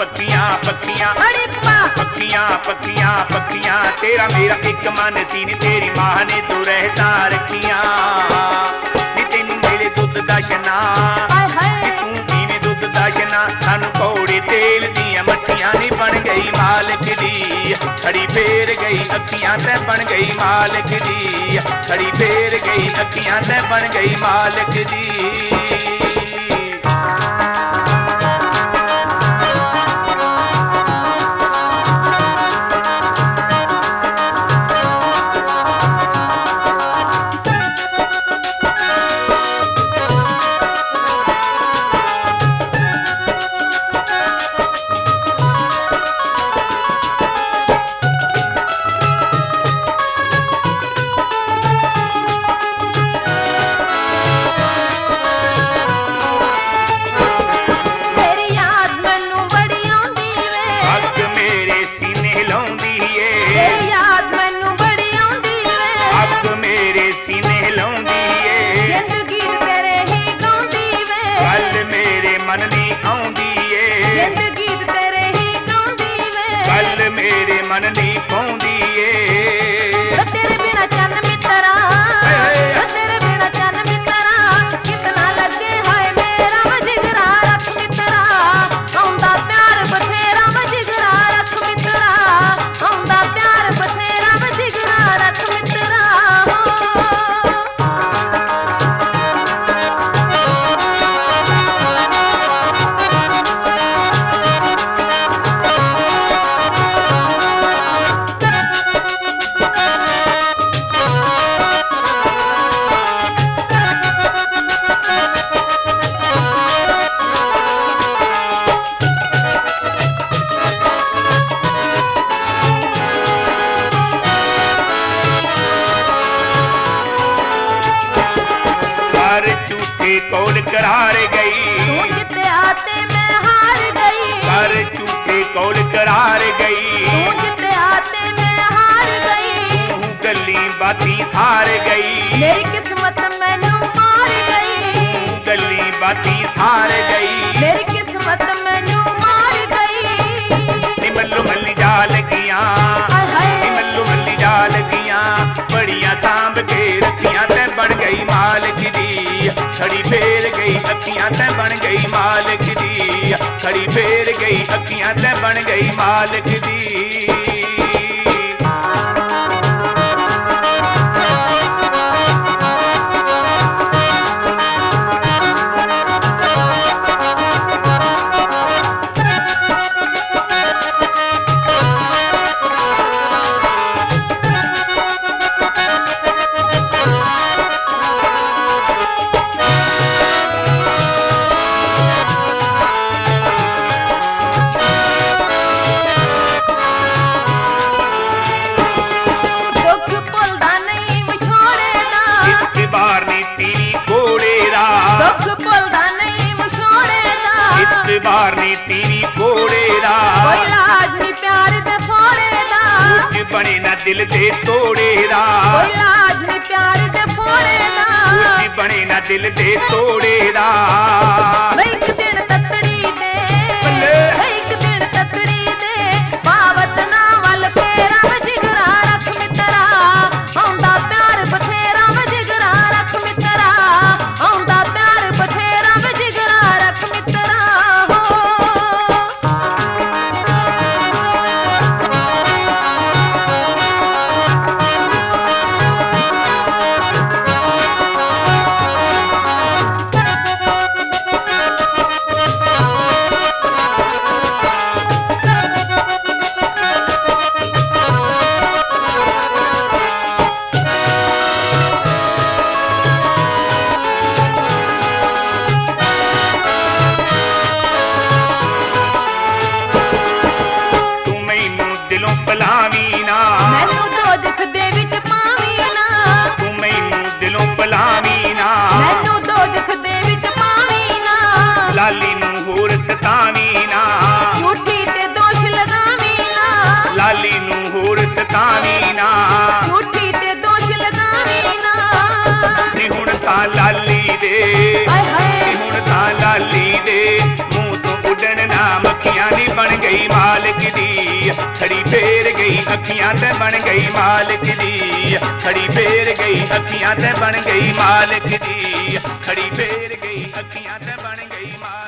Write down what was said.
पक्कियां पक्कियां पक्कियां पक्कियां पक्कियां तेरा मेरा एक मन सी नी तेरी मां ने तू रहता रखियां नी तेनू मेरे दुध दा छना नी तू पीवे दुध दा छना सानू कौड़े तेल दियां मट्ठियां नी बन गई मालिक दी खड़ी फेर गई अखियां ते बन गई मालिक दी खड़ी फेर गई अखियां ते बन गई मालिक दी मन नहीं पाउंदी ए तेरे बिना चन मित्रा तेरे बिना चन मित्रा कितना लगे हाय मेरा जिगरा रख मित्रा आउंदा प्यार बथेरा जिगरा रख मित्रा आउंदा प्यार बथेरा जिगरा रख मित्रा कौल करार गई जिते आते मैं हार गई कर झूठे कौल करार गई जिते आते मैं हार गई गली बाती सार गई मेरी किस्मत मैनू मार गई गली बाती सार गई मेरी किस्मत मैनू मार गई मल्लो मल्ली जा लगियां मल्लो मल्ली जा लगियां बड़ियां सांभ के रखियां ते बन गई मालिक दी खड़ी फेर गई अखियां ते बन गई मालिक दी खड़ी फेर गई अखियां ते बन गई मालिक दी बार नी तेरी कोड़े दा कोई लाज नी प्यार दे फोड़े दा कुछ बने ना दिल दे तोड़े दा कोई लाज नी प्यार दे फोड़े दा कुछ बने ना दिल दे तोड़े दा एक दिन ततड़ी दे एक दिन ततड़ी दे पावत ना वल फेरा जिगरा रख मित्रा आउंदा प्यार बथेरा जिगरा रख मित्रा आउंदा प्यार बथेरा जिगरा रख मित्रा लाली नू होर सतावी ना झूठी ते दोष लगावी ना लाली नू होर सतावी ना झूठी ते दोष लगावी ना नी हुण तां लाली दे नी हुण तां लाली दे मुंह तो उड़न ना मक्खियां नी बन गई मालिक दी, खड़ी फेर गई अखियां ते बन गई मालिक दी, खड़ी फेर गई अखियां ते बन गई मालिक दी, खड़ी फेर गई अखियां ते बन गई मालिक